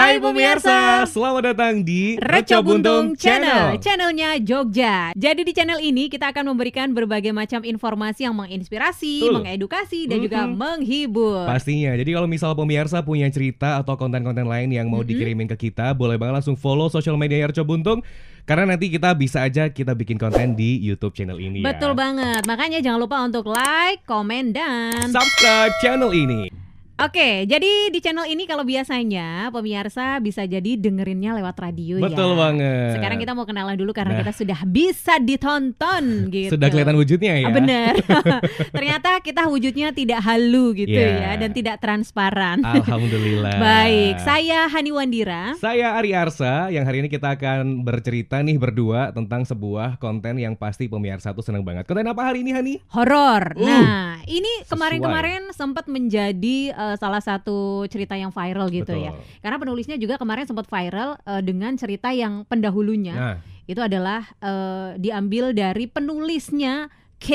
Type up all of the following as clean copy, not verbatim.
Hai pemirsa, selamat datang di Reco Buntung Channel, channelnya Jogja. Jadi di channel ini kita akan memberikan berbagai macam informasi yang menginspirasi, mengedukasi, dan juga menghibur. Pastinya, jadi kalau misal pemirsa punya cerita atau konten-konten lain yang mau dikirimin ke kita, boleh banget langsung follow social media Reco Buntung. Karena nanti kita bisa aja kita bikin konten di YouTube channel ini ya. Betul banget, makanya jangan lupa untuk like, komen, dan subscribe channel ini. Oke, jadi di channel ini kalau biasanya pemirsa bisa jadi dengerinnya lewat radio. Betul banget. Sekarang kita mau kenalan dulu karena kita sudah bisa ditonton gitu. Sudah kelihatan wujudnya ya. Bener. Ternyata kita wujudnya tidak halu gitu ya, dan tidak transparan. Alhamdulillah. Baik, saya Hani Wandira. Saya Ari Arsa, yang hari ini kita akan bercerita nih berdua tentang sebuah konten yang pasti pemirsa tuh seneng banget. Konten apa hari ini, Hani? Horor. Nah, ini kemarin-kemarin sempat menjadi salah satu cerita yang viral gitu. Betul. Ya. Karena penulisnya juga kemarin sempat viral dengan cerita yang pendahulunya. Itu adalah diambil dari penulisnya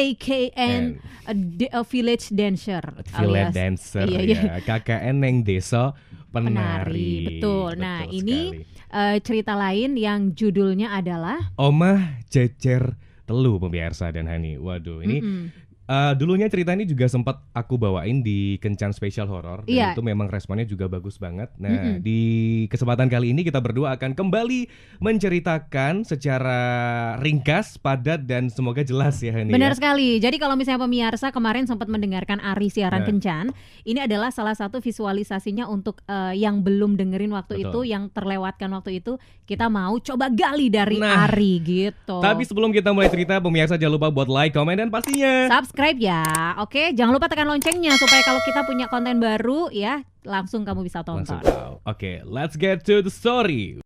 KKN Village Dancer. Village Dancer ya. KKN yang desa penari. Betul. Nah, ini cerita lain yang judulnya adalah Omah Jejer Telu pemirsa dan Hani. Waduh, ini dulunya cerita ini juga sempat aku bawain di Kencan Spesial Horor dan itu memang responnya juga bagus banget. Nah, di kesempatan kali ini kita berdua akan kembali menceritakan secara ringkas, padat, dan semoga jelas ya Hani. Benar sekali. Jadi kalau misalnya pemirsa kemarin sempat mendengarkan Ari siaran Kencan, ini adalah salah satu visualisasinya untuk yang belum dengerin waktu itu, yang terlewatkan waktu itu, kita mau coba gali dari Ari gitu. Tapi sebelum kita mulai cerita, pemirsa jangan lupa buat like, komen, dan pastinya subscribe ya. Oke, jangan lupa tekan loncengnya supaya kalau kita punya konten baru ya, langsung kamu bisa tonton. Oke, let's get to the story.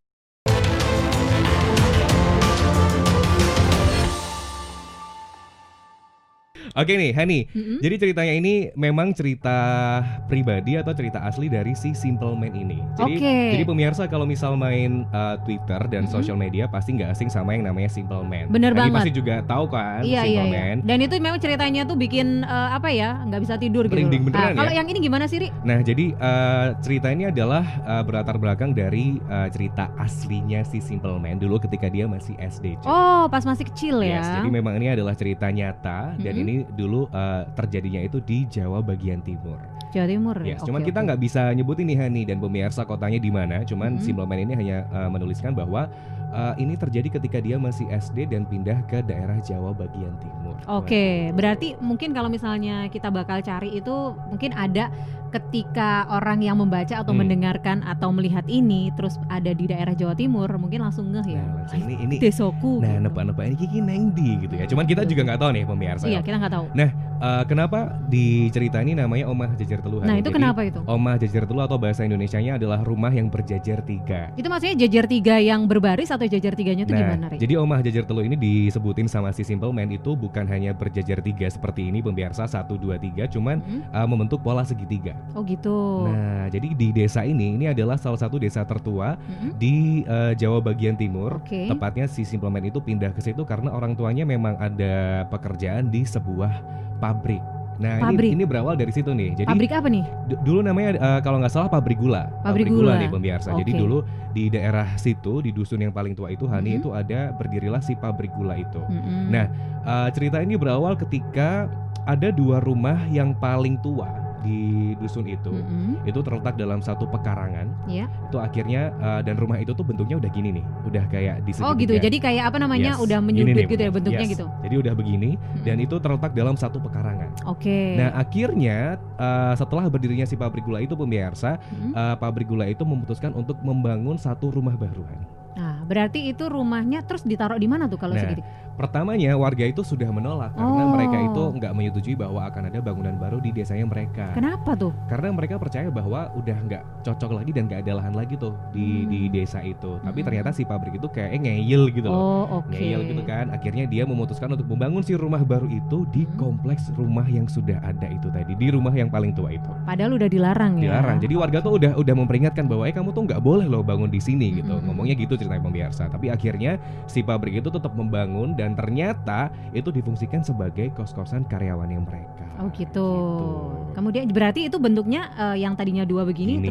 Oke nih, Hani. Jadi ceritanya ini memang cerita pribadi atau cerita asli dari si Simple Man ini. Jadi pemirsa kalau misal main Twitter dan social media pasti nggak asing sama yang namanya Simple Man. Bener banget. Pasti juga tahu kan Simple Man. Dan itu memang ceritanya tuh bikin nggak bisa tidur gitu. Beneran kalau yang ini gimana sih, Ri? Nah, jadi cerita ini adalah berlatar belakang dari cerita aslinya si Simple Man dulu ketika dia masih SD. Oh, pas masih kecil ya. Jadi memang ini adalah cerita nyata dan ini dulu terjadinya itu di Jawa bagian timur. Jawa Timur. Cuman kita nggak bisa nyebutin nih Hani dan pemirsa kotanya di mana. Cuman Simple Man ini hanya menuliskan bahwa ini terjadi ketika dia masih SD dan pindah ke daerah Jawa bagian timur. Oke, berarti mungkin kalau misalnya kita bakal cari itu mungkin ada ketika orang yang membaca atau mendengarkan atau melihat ini terus ada di daerah Jawa Timur, mungkin langsung ngeh ya. Ini desoku. Nah, nebak-nebak ini kiki neng di gitu ya. Cuman kita juga nggak tahu nih pemirsa. Iya, kita nggak tahu. Nah, kenapa di cerita ini namanya Omah Jejer Telu? Nah, itu jadi, kenapa itu? Omah Jejer Telu atau bahasa Indonesianya adalah rumah yang berjajar tiga. Itu maksudnya jajar tiga yang berbaris atau jajar tiganya itu gimana, Ri? Jadi Omah Jejer Telu ini disebutin sama si Simple Man itu bukan hanya berjajar tiga seperti ini pemirsa 1, 2, 3, cuman membentuk pola segitiga. Oh gitu. Nah, jadi di desa ini adalah salah satu desa tertua di Jawa bagian timur. Tepatnya si Simple Man itu pindah ke situ karena orang tuanya memang ada pekerjaan di sebuah pabrik. Nah, ini berawal dari situ nih. Jadi pabrik apa nih? Dulu namanya kalau nggak salah pabrik gula. Pabrik gula nih pemirsa. Jadi dulu di daerah situ, di dusun yang paling tua itu Hani itu ada berdirilah si pabrik gula itu. Nah, cerita ini berawal ketika ada 2 rumah yang paling tua di dusun itu terletak dalam satu pekarangan. Itu akhirnya dan rumah itu tuh bentuknya udah gini nih, udah kayak di segitiga. Oh gitu, jadi kayak apa namanya udah menyudut gitu ya bentuknya gitu. Jadi udah begini dan itu terletak dalam satu pekarangan. Nah akhirnya setelah berdirinya si pabrik gula itu pemirsa, pabrik gula itu memutuskan untuk membangun satu rumah baru. Nah, berarti itu rumahnya terus ditaruh di mana tuh kalau segitu? Pertamanya warga itu sudah menolak karena mereka itu nggak menyetujui bahwa akan ada bangunan baru di desanya mereka. Kenapa tuh? Karena mereka percaya bahwa udah nggak cocok lagi dan nggak ada lahan lagi tuh di desa itu. Tapi ternyata si pabrik itu kayak ngeyel gitu loh. Ngeyel gitu kan. Akhirnya dia memutuskan untuk membangun si rumah baru itu di kompleks rumah yang sudah ada itu tadi, di rumah yang paling tua itu. Padahal udah dilarang ya. Dilarang. Jadi warga tuh udah memperingatkan bahwa kamu tuh nggak boleh loh bangun di sini gitu. Ngomongnya gitu ceritanya pemirsa. Tapi akhirnya si pabrik itu tetap membangun dan ternyata itu difungsikan sebagai kos-kosan karyawannya mereka. Oh gitu. Kemudian berarti itu bentuknya yang tadinya 2 begini terus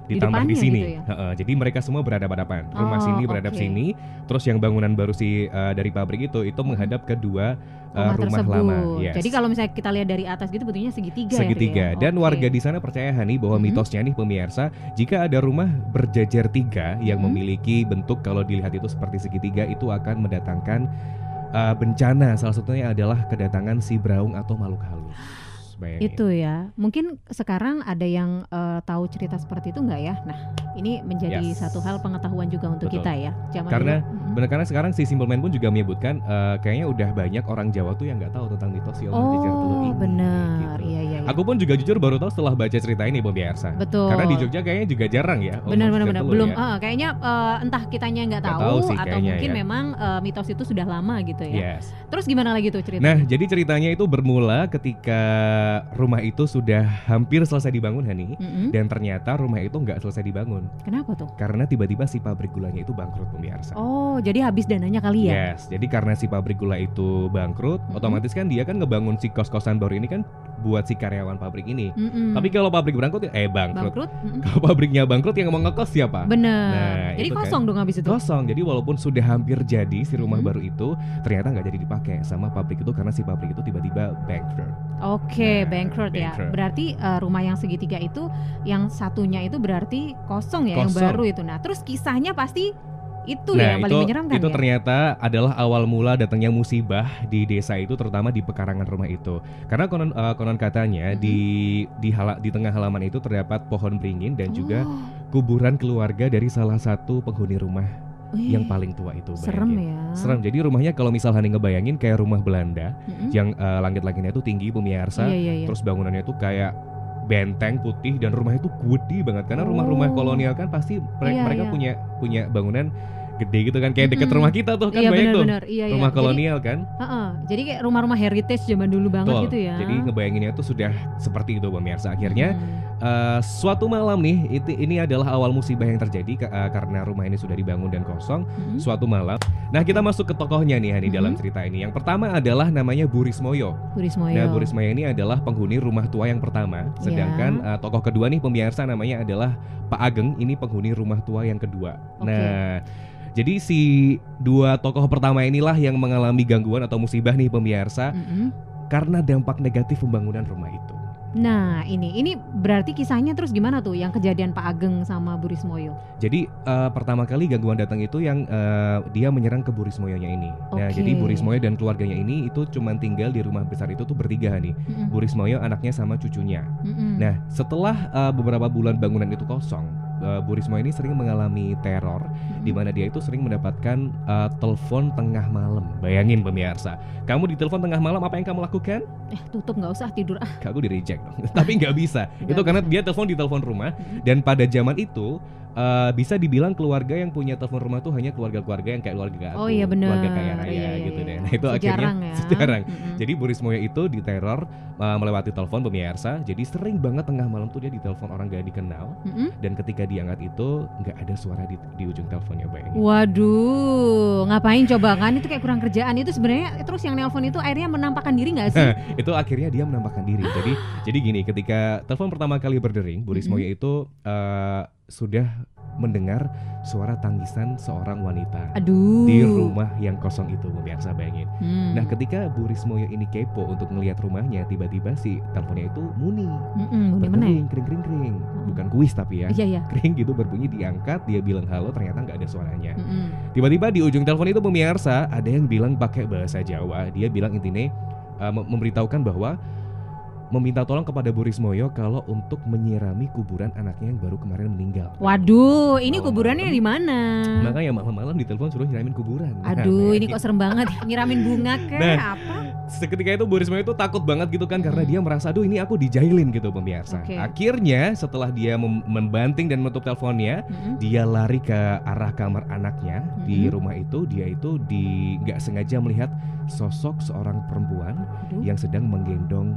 ditambah di sini. Gitu ya? Jadi mereka semua berhadapan-hadapan. Rumah sini berhadap sini, terus yang bangunan baru dari pabrik itu menghadap ke dua rumah lama. Yes. Jadi kalau misalnya kita lihat dari atas gitu bentuknya segitiga. Segitiga. Ya? Dan warga di sana percaya Hani bahwa mitosnya nih pemirsa, jika ada rumah berjajar 3 yang memiliki bentuk kalau dilihat itu seperti segitiga, itu akan mendatangkan bencana. Salah satunya adalah kedatangan si Braung atau makhluk halus. Bayangin. Itu ya. Mungkin sekarang ada yang tahu cerita seperti itu nggak ya? Nah, ini menjadi satu hal pengetahuan juga untuk kita ya. Karena sekarang si Simple Man pun juga menyebutkan kayaknya udah banyak orang Jawa tuh yang nggak tahu tentang mitos si Om Jajar Teluk ini. Benar. Gitu. Iya. Aku pun juga jujur baru tahu setelah baca cerita ini pemirsa. Betul. Karena di Jogja kayaknya juga jarang ya. Benar. Belum. Ya. Kayaknya entah kitanya nggak tahu sih, atau mungkin memang mitos itu sudah lama gitu ya. Yes. Terus gimana lagi tuh ceritanya? Nah, jadi ceritanya itu bermula ketika rumah itu sudah hampir selesai dibangun Hani, dan ternyata rumah itu nggak selesai dibangun. Kenapa tuh? Karena tiba-tiba si pabrik gulanya itu bangkrut pemirsa. Oh, jadi habis dananya kali ya? Yes, jadi karena si pabrik gula itu bangkrut, otomatis kan dia kan ngebangun si kos-kosan baru ini kan buat si karyawan pabrik ini. Tapi kalau pabrik bangkrut bangkrut. Kalau pabriknya bangkrut yang mau ngekos siapa? Bener. Nah, jadi kosong kan dong habis itu. Kosong. Jadi walaupun sudah hampir jadi si rumah baru itu, ternyata nggak jadi dipakai sama pabrik itu karena si pabrik itu tiba-tiba bankrupt. Oke, bankrupt ya. Berarti rumah yang segitiga itu, yang satunya itu berarti kosong ya, yang baru itu. Nah, terus kisahnya pasti itu ya yang paling menyeramkan. Itu ya? Ternyata adalah awal mula datangnya musibah di desa itu, terutama di pekarangan rumah itu. Karena konon katanya di tengah halaman itu terdapat pohon beringin dan juga kuburan keluarga dari salah satu penghuni rumah yang paling tua itu. Serem ya. Serem. Jadi rumahnya kalau misal Hani ngebayangin kayak rumah Belanda yang langit-langitnya itu tinggi pemirsa. Iya. Terus bangunannya itu kayak benteng putih dan rumahnya itu gede banget karena rumah-rumah kolonial kan pasti mereka punya bangunan gede gitu kan, kayak deket rumah kita tuh kan, banyak tuh rumah kolonial kan. Jadi kayak rumah-rumah heritage zaman dulu banget gitu ya. Jadi ngebayanginnya tuh sudah seperti itu pemirsa. Akhirnya suatu malam nih, ini adalah awal musibah yang terjadi karena rumah ini sudah dibangun dan kosong. Suatu malam, nah kita masuk ke tokohnya nih Hani dalam cerita ini. Yang pertama adalah namanya Bu Rismoyo. Nah, Bu Rismoyo ini adalah penghuni rumah tua yang pertama. Sedangkan tokoh kedua nih pemirsa namanya adalah Pak Ageng. Ini penghuni rumah tua yang kedua. Nah, jadi si dua tokoh pertama inilah yang mengalami gangguan atau musibah nih pemirsa karena dampak negatif pembangunan rumah itu. Nah ini berarti kisahnya terus gimana tuh yang kejadian Pak Ageng sama Bu Rismoyo? Jadi pertama kali gangguan datang itu yang dia menyerang ke Bu Rismoyonya ini. Nah jadi Bu Rismoyo dan keluarganya ini itu cuma tinggal di rumah besar itu tuh bertiga nih. Bu Rismoyo, anaknya sama cucunya. Nah setelah beberapa bulan bangunan itu kosong, Bu Rismoyo ini sering mengalami teror, di mana dia itu sering mendapatkan telepon tengah malam. Bayangin pemirsa, kamu ditelepon tengah malam, apa yang kamu lakukan? Tutup, nggak usah tidur. Aku di reject dong. Tapi nggak bisa. Itu karena dia di telepon rumah. Dan pada zaman itu bisa dibilang keluarga yang punya telepon rumah tuh hanya keluarga-keluarga yang kayak keluarga aku, keluarga kaya raya gitu deh. Nah itu akhirnya jarang. Jadi Bu Rismoyo itu diteror melewati telepon pemirsa. Jadi sering banget tengah malam tuh dia ditelepon orang gak dikenal. Dan ketika diangkat itu nggak ada suara di ujung teleponnya, bayangin. Waduh, ngapain coba kan? Itu kayak kurang kerjaan itu sebenarnya. Terus yang nelpon itu akhirnya menampakkan diri nggak sih? Itu akhirnya dia menampakkan diri. Jadi gini, ketika telepon pertama kali berdering, Bu Rismoyo itu sudah mendengar suara tangisan seorang wanita di rumah yang kosong itu, pemirsa, bayangin. Nah ketika Bu Rismoyo ini kepo untuk ngelihat rumahnya, tiba-tiba si teleponnya itu muni, berdering, kering, bukan kuis tapi ya, kering gitu, berbunyi, diangkat, dia bilang halo, ternyata nggak ada suaranya. Tiba-tiba di ujung telepon itu pemirsa ada yang bilang pakai bahasa Jawa, dia bilang intinya memberitahukan bahwa meminta tolong kepada Bu Rismoyo kalau untuk menyirami kuburan anaknya yang baru kemarin meninggal. Waduh, ini kuburannya di mana? Makanya malam-malam ditelepon suruh nyiramin kuburan. Aduh, ini kok serem banget. Nyiramin bunga apa? Seketika itu Bu Rismoyo itu takut banget gitu kan, karena dia merasa aduh ini aku dijailin gitu pemirsa. Akhirnya setelah dia membanting dan menutup teleponnya, dia lari ke arah kamar anaknya di rumah itu. Dia itu nggak sengaja melihat sosok seorang perempuan yang sedang menggendong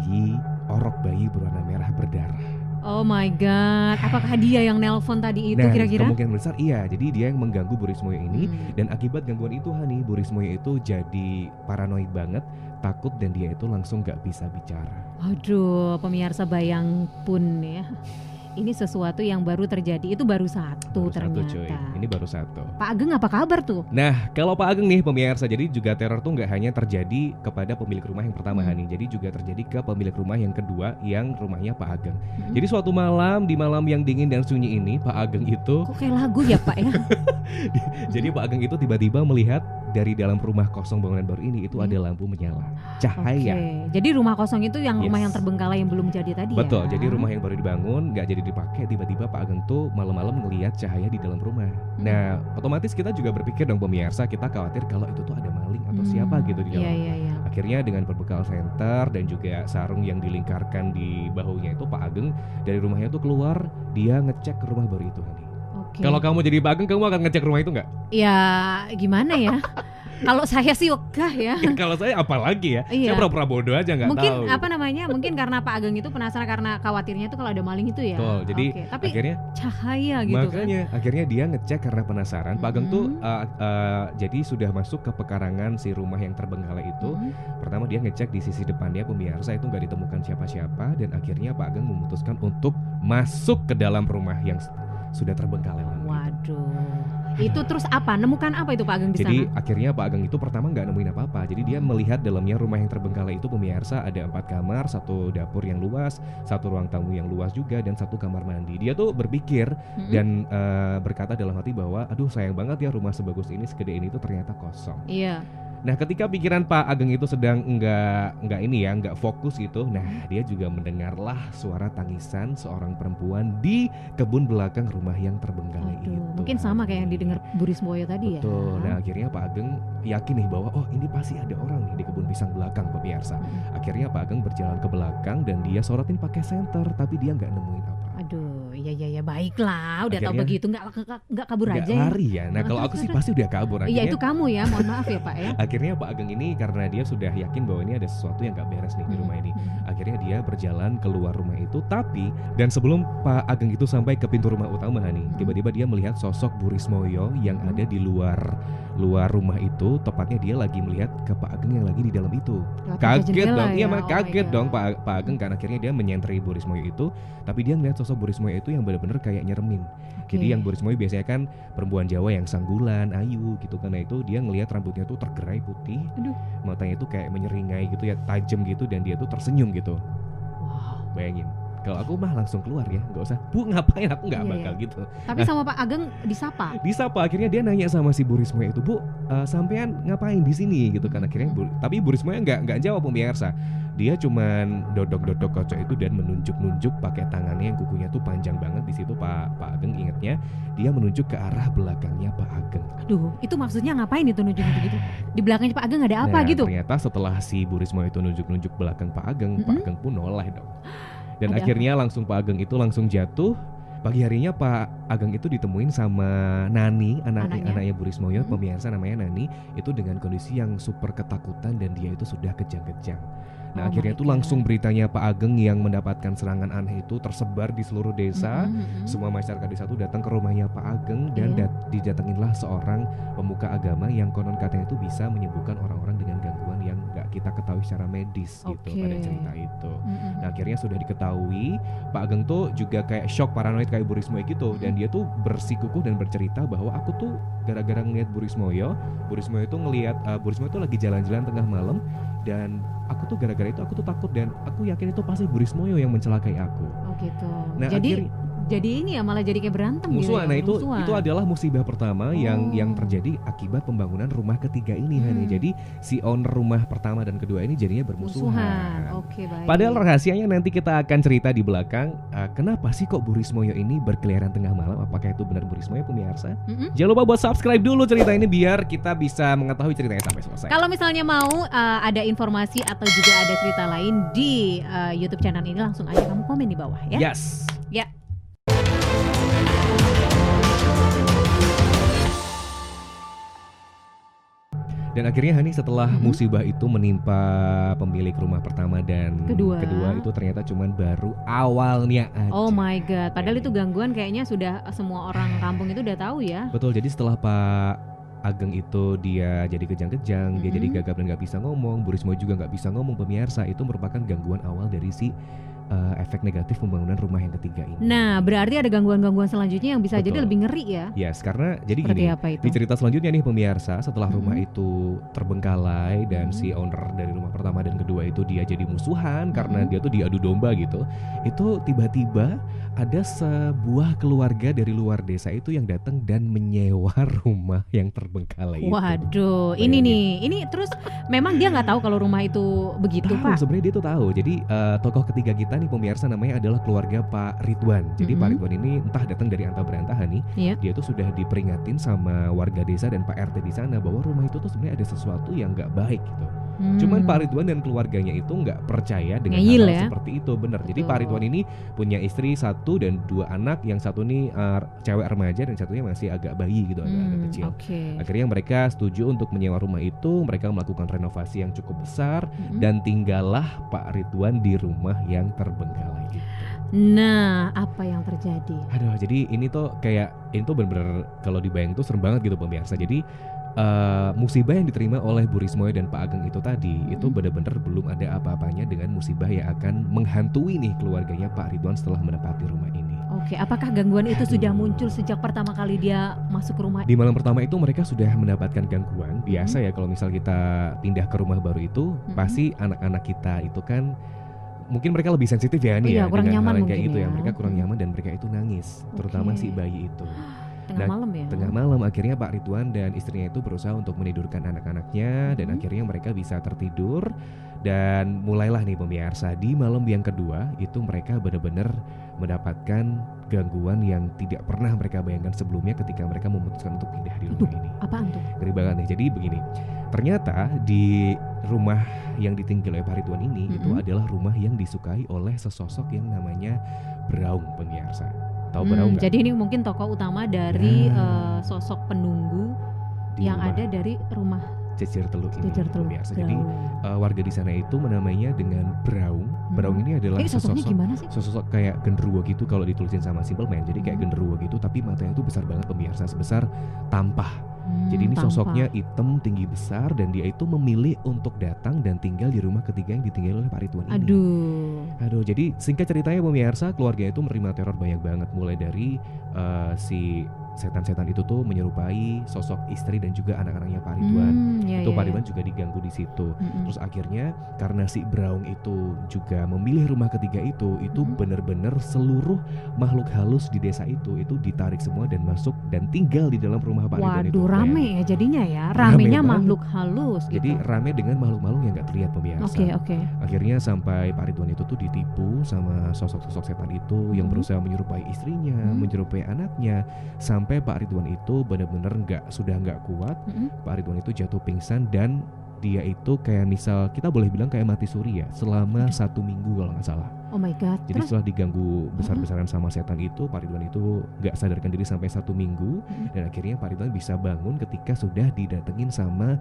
orok bayi berwarna merah berdarah. Oh my god, apakah dia yang nelpon tadi itu kira-kira? Kemungkinan besar iya, jadi dia yang mengganggu Bu Rismoyo ini. Dan akibat gangguan itu Hani, Bu Rismoyo itu jadi paranoid banget, takut, dan dia itu langsung gak bisa bicara. Aduh, pemirsa bayang pun ya. ini sesuatu yang baru terjadi. Itu baru satu ternyata. Cuy. Ini baru satu. Pak Ageng apa kabar tuh? Nah, kalau Pak Ageng nih pemirsa, jadi juga teror tuh nggak hanya terjadi kepada pemilik rumah yang pertama Hani, jadi juga terjadi ke pemilik rumah yang kedua yang rumahnya Pak Ageng. Jadi suatu malam, di malam yang dingin dan sunyi ini, Pak Ageng itu kok kayak lagu ya Pak ya? Jadi Pak Ageng itu tiba-tiba melihat dari dalam rumah kosong bangunan baru ini itu ada lampu menyala, cahaya. Jadi rumah kosong itu yang rumah yang terbengkalai yang belum jadi tadi. Betul, jadi rumah yang baru dibangun nggak jadi dipakai, tiba-tiba Pak Ageng tuh malam-malam ngelihat cahaya di dalam rumah. Nah, otomatis kita juga berpikir dong pemirsa, kita khawatir kalau itu tuh ada maling atau siapa gitu di dalam. Akhirnya dengan berbekal senter dan juga sarung yang dilingkarkan di bahunya itu, Pak Ageng dari rumahnya tuh keluar, dia ngecek ke rumah baru itu Hani. Kalau kamu jadi Pak Ageng, kamu akan ngecek rumah itu nggak? Ya gimana ya? Kalau saya sih ogah ya. Kalau saya apalagi ya, saya pura-pura bodoh aja nggak tahu. Mungkin apa namanya? Mungkin karena Pak Ageng itu penasaran karena khawatirnya itu kalau ada maling itu ya. Betul. Jadi tapi akhirnya cahaya gitu makanya akhirnya dia ngecek karena penasaran. Pak Ageng tuh jadi sudah masuk ke pekarangan si rumah yang terbengkalai itu. Pertama dia ngecek di sisi depannya pemirsa itu nggak ditemukan siapa-siapa, dan akhirnya Pak Ageng memutuskan untuk masuk ke dalam rumah yang sudah terbengkalai lagi. Waduh. Itu terus apa? Nemukan apa itu Pak Ageng di sana? Jadi akhirnya Pak Ageng itu pertama nggak nemuin apa-apa. Jadi dia melihat dalamnya rumah yang terbengkalai itu pemirsa ada 4 kamar, 1 dapur yang luas, 1 ruang tamu yang luas juga, dan 1 kamar mandi. Dia tuh berpikir dan berkata dalam hati bahwa aduh sayang banget ya rumah sebagus ini, segede ini tuh ternyata kosong. Iya. Nah, ketika pikiran Pak Ageng itu sedang nggak fokus gitu, nah dia juga mendengarlah suara tangisan seorang perempuan di kebun belakang rumah yang terbengkalai itu. Mungkin sama kayak yang didengar Bu Rismoyo tadi ya. Betul. Nah, akhirnya Pak Ageng yakin nih bahwa oh ini pasti ada orang nih di kebun pisang belakang pemirsa. Akhirnya Pak Ageng berjalan ke belakang dan dia sorotin pakai senter, tapi dia nggak nemuin apa. Aduh, iya baiklah, udah tahu begitu nggak kabur aja. Nggak lari ya. Nah, kalau aku sih pasti udah kabur. Iya itu kamu ya, mohon maaf ya Pak ya. Akhirnya Pak Ageng ini karena dia sudah yakin bahwa ini ada sesuatu yang gak beres nih di rumah ini. Akhirnya dia berjalan keluar rumah itu, dan sebelum Pak Ageng itu sampai ke pintu rumah utama Hani, tiba-tiba dia melihat sosok Bu Rismoyo yang ada di luar rumah itu. Tepatnya dia lagi melihat ke Pak Ageng yang lagi di dalam itu. Kaget dong, iya kaget dong Pak Ageng kan. Akhirnya dia menyentri Bu Rismoyo itu, tapi dia ngeliat sosok Bu Rismoyo itu yang benar-benar kayak nyeremin. Jadi yang Bu Rismoyo biasanya kan perempuan Jawa yang sanggulan, ayu gitu, karena itu dia ngelihat rambutnya tuh tergerai putih, matanya tuh kayak menyeringai gitu ya, tajam gitu, dan dia tuh tersenyum gitu. Wow. Bayangin. Kalau aku mah langsung keluar ya, nggak usah Bu ngapain, aku nggak bakal gitu. Tapi sama Pak Ageng disapa. Akhirnya dia nanya sama si Bu Rismoyo itu, Bu sampean ngapain di sini gitu kan. Akhirnya tapi Bu Rismoyo nggak jawab pemirsa. Dia cuman dodok-dodok kocok itu dan menunjuk-nunjuk pakai tangannya yang kukunya tuh panjang banget. Di situ Pak Ageng ingatnya dia menunjuk ke arah belakangnya Pak Ageng. Aduh, itu maksudnya ngapain itu nunjuk-nunjuk gitu? Di belakangnya Pak Ageng ada apa gitu? Ternyata setelah si Bu Rismoyo itu nunjuk-nunjuk belakang Pak Ageng, Pak Ageng pun noleh dong. Dan akhirnya langsung Pak Ageng itu langsung jatuh. Pagi harinya Pak Ageng itu ditemuin sama Nani, anaknya Bu Rismoyo, pemirsa namanya Nani, itu dengan kondisi yang super ketakutan dan dia itu sudah kejang-kejang. Nah akhirnya itu langsung beritanya Pak Ageng yang mendapatkan serangan aneh itu tersebar di seluruh desa. Semua masyarakat desa itu datang ke rumahnya Pak Ageng dan didatanginlah seorang pemuka agama yang konon katanya itu bisa menyembuhkan orang-orang dengan gangguan yang gak kita ketahui secara medis gitu pada cerita itu. Nah akhirnya sudah diketahui, Pak Ageng tuh juga kayak shock, paranoid kayak Bu Rismoyo gitu, dan dia tuh bersikukuh dan bercerita bahwa aku tuh gara-gara ngeliat Bu Rismoyo itu ngeliat Bu Rismoyo tuh lagi jalan-jalan tengah malam, dan aku tuh gara-gara itu aku tuh takut dan aku yakin itu pasti Bu Rismoyo yang mencelakai aku. Oh gitu. Nah, jadi ini ya malah jadi kayak berantem musuhan. Gitu ya. Nah itu adalah musibah pertama yang terjadi akibat pembangunan rumah ketiga ini Hani. Jadi si owner rumah pertama dan kedua ini jadinya bermusuhan. Oke, baik. Padahal rahasianya nanti kita akan cerita di belakang. Kenapa sih kok Bu Rismoyo ini berkeliaran tengah malam? Apakah itu benar Bu Rismoyo pemirsa? Jangan lupa buat subscribe dulu cerita ini biar kita bisa mengetahui ceritanya sampai selesai. Kalau misalnya mau ada informasi atau juga ada cerita lain di YouTube channel ini, langsung aja kamu komen di bawah ya. Yes. Ya. Dan akhirnya Hani setelah musibah itu menimpa pemilik rumah pertama dan kedua itu ternyata cuman baru awalnya aja. Oh my god, padahal itu gangguan kayaknya sudah semua orang kampung itu udah tahu ya. Betul, jadi setelah Pak Ageng itu dia jadi kejang-kejang, dia jadi gagap dan gak bisa ngomong, Bu Rismoyo juga gak bisa ngomong pemirsa, itu merupakan gangguan awal dari si efek negatif pembangunan rumah yang ketiga ini. Nah, berarti ada gangguan-gangguan selanjutnya yang bisa jadi lebih ngeri ya? Yes, karena jadi seperti gini, apa itu? Di cerita selanjutnya nih pemirsa, setelah rumah itu terbengkalai dan si owner dari rumah pertama dan kedua itu dia jadi musuhan karena dia tuh diadu domba gitu. Itu tiba-tiba ada sebuah keluarga dari luar desa itu yang datang dan menyewa rumah yang terbengkalai itu. Waduh, ini terus memang dia nggak tahu kalau rumah itu begitu, Pak? Sebenarnya dia tuh tahu. Jadi tokoh ketiga kita nih pemirsa namanya adalah keluarga Pak Ridwan. Jadi Pak Ridwan ini entah datang dari antah berantah nih, dia tuh sudah diperingatin sama warga desa dan Pak RT di sana bahwa rumah itu tuh sebenarnya ada sesuatu yang nggak baik gitu. Cuman Pak Ridwan dan keluarganya itu nggak percaya dengan hal seperti itu, benar. Jadi Pak Ridwan ini punya istri 1 dan 2 anak, yang satu nih cewek remaja dan satunya masih agak bayi gitu, agak kecil. Akhirnya mereka setuju untuk menyewa rumah itu, mereka melakukan renovasi yang cukup besar dan tinggallah Pak Ridwan di rumah yang terbengkalai itu. Nah, apa yang terjadi? Aduh, jadi ini tuh kayak ini tuh benar-benar kalau dibayang tuh serem banget gitu pemirsa. Jadi musibah yang diterima oleh Bu Rismoy dan Pak Ageng itu tadi itu benar-benar belum ada apa-apanya dengan musibah yang akan menghantui nih keluarganya Pak Ridwan setelah menempati rumah ini. Oke, apakah gangguan itu sudah muncul sejak pertama kali dia masuk ke rumah? Di malam pertama itu mereka sudah mendapatkan gangguan. Biasa ya kalau misal kita pindah ke rumah baru itu, pasti anak-anak kita itu kan mungkin mereka lebih sensitif ya nih kurang dengan nyaman hal kayak itu ya. Mereka kurang nyaman dan mereka itu nangis, terutama si bayi itu. Tengah malam ya? Tengah malam akhirnya Pak Ridwan dan istrinya itu berusaha untuk menidurkan anak-anaknya dan akhirnya mereka bisa tertidur. Dan mulailah nih pemirsa, di malam yang kedua itu mereka benar-benar mendapatkan gangguan yang tidak pernah mereka bayangkan sebelumnya ketika mereka memutuskan untuk pindah di rumah ini. Apaan tuh? Ngeri banget nih. Jadi begini, ternyata di rumah yang ditinggali oleh Pak Ridwan ini itu adalah rumah yang disukai oleh sesosok yang namanya Braung, pemirsa. Tahu Braung nggak? Jadi ini mungkin tokoh utama dari sosok penunggu yang ada dari rumah Jejer Teluk ini, pemirsa. Jadi warga di sana itu menamainya dengan Braung. Braung ini adalah sosok kayak genderuwo gitu kalau ditulisin sama Simple Man. Jadi kayak genderuwo gitu, tapi matanya itu besar banget pemirsa, sebesar tampah. Jadi ini sosoknya hitam, tinggi besar, dan dia itu memilih untuk datang dan tinggal di rumah ketiga yang ditinggali oleh Pak Ridwan ini. Aduh, jadi singkat ceritanya pemirsa, keluarga itu menerima teror banyak banget, mulai dari si setan-setan itu tuh menyerupai sosok istri dan juga anak-anaknya Pak Ridwan. Pak Ridwan juga diganggu di situ. Terus akhirnya karena si Braung itu juga memilih rumah ketiga itu benar-benar seluruh makhluk halus di desa itu ditarik semua dan masuk dan tinggal di dalam rumah Pak Ridwan itu. Waduh, rame ya jadinya ya. Ramenya makhluk halus gitu. Jadi rame dengan makhluk-makhluk yang gak terlihat pemirsa. Akhirnya sampai Pak Ridwan itu tuh ditipu sama sosok-sosok setan itu yang berusaha menyerupai istrinya, menyerupai anaknya, sampai Pak Ridwan itu benar-benar sudah nggak kuat. Pak Ridwan itu jatuh pingsan dan dia itu kayak misal kita boleh bilang kayak mati suri ya selama 1 minggu kalau nggak salah. Oh my god. Jadi setelah diganggu besar-besaran sama setan itu, Pak Ridwan itu nggak sadarkan diri sampai 1 minggu dan akhirnya Pak Ridwan bisa bangun ketika sudah didatengin sama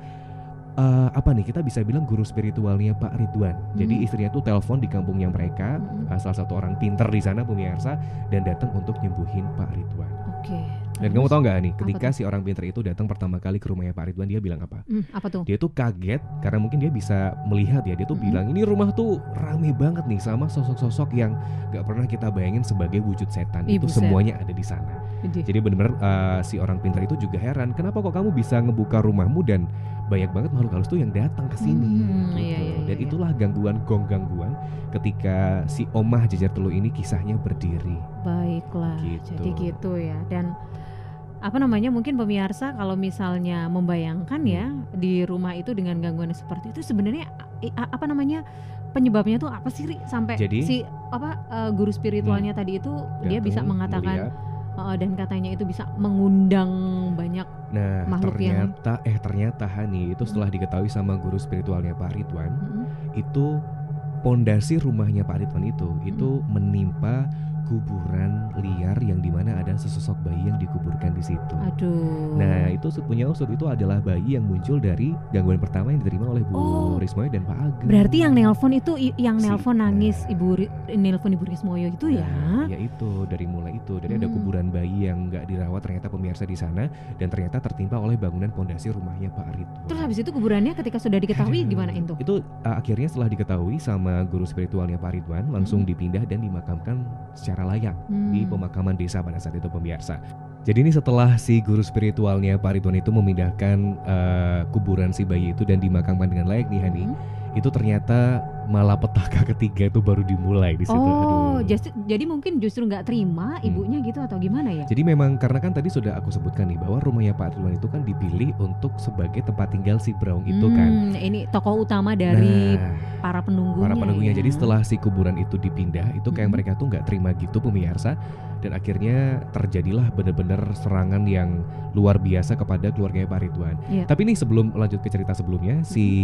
kita bisa bilang guru spiritualnya Pak Ridwan. Jadi istrinya tuh telepon di kampungnya mereka, salah satu orang pinter di sana pemirsa, dan datang untuk nyembuhin Pak Ridwan. Dan kamu tahu nggak nih, ketika si orang pinter itu datang pertama kali ke rumahnya Pak Ridwan, dia bilang apa? Apa tuh? Dia tuh kaget karena mungkin dia bisa melihat ya. Dia tuh bilang ini rumah tuh rame banget nih sama sosok-sosok yang nggak pernah kita bayangin sebagai wujud setan. Itu semuanya ada di sana. Jadi benar-benar si orang pinter itu juga heran, kenapa kok kamu bisa ngebuka rumahmu dan banyak banget makhluk halus tuh yang datang ke sini. Dan itulah gangguan ketika si Omah Jejer Teluk ini kisahnya berdiri. Baiklah, jadi gitu ya. Dan mungkin pemirsa kalau misalnya membayangkan ya di rumah itu dengan gangguan seperti itu, sebenarnya penyebabnya tuh apa sih, Ri? Sampai si guru spiritualnya tadi itu dia bisa mengatakan dan katanya itu bisa mengundang banyak makhluk yang ternyata Hani itu setelah diketahui sama guru spiritualnya Pak Ridwan, itu pondasi rumahnya Pak Ridwan itu menimpa kuburan liar yang dimana ada sesosok bayi yang dikuburkan di situ. Aduh. Nah itu punya usut itu adalah bayi yang muncul dari gangguan pertama yang diterima oleh Bu Rismoyo dan Pak Ageng. Berarti yang nelpon itu nelpon nangis nelpon Ibu Rismoyo itu ya? Ya itu dari mulai itu dari ada kuburan bayi yang nggak dirawat ternyata pemirsa di sana dan ternyata tertimpa oleh bangunan pondasi rumahnya Pak Ridwan. Terus habis itu kuburannya ketika sudah diketahui gimana itu? Itu akhirnya setelah diketahui sama guru spiritualnya Pak Ridwan langsung dipindah dan dimakamkan secara layak di pemakaman desa pada saat itu pemirsa. Jadi ini setelah si guru spiritualnya Pak Ridwan itu memindahkan kuburan si bayi itu dan dimakamkan dengan layak nih Hani, itu ternyata malapetaka ketiga itu baru dimulai di situ. Jadi mungkin justru nggak terima ibunya gitu atau gimana ya? Jadi memang karena kan tadi sudah aku sebutkan nih bahwa rumahnya Pak Ridwan itu kan dipilih untuk sebagai tempat tinggal si Braung itu kan. Ini tokoh utama dari para penunggunya. Ya. Jadi setelah si kuburan itu dipindah, itu kayak mereka tuh nggak terima gitu pemirsa. Dan akhirnya terjadilah benar-benar serangan yang luar biasa kepada keluarganya Pak Ridwan. Tapi nih sebelum lanjut ke cerita sebelumnya,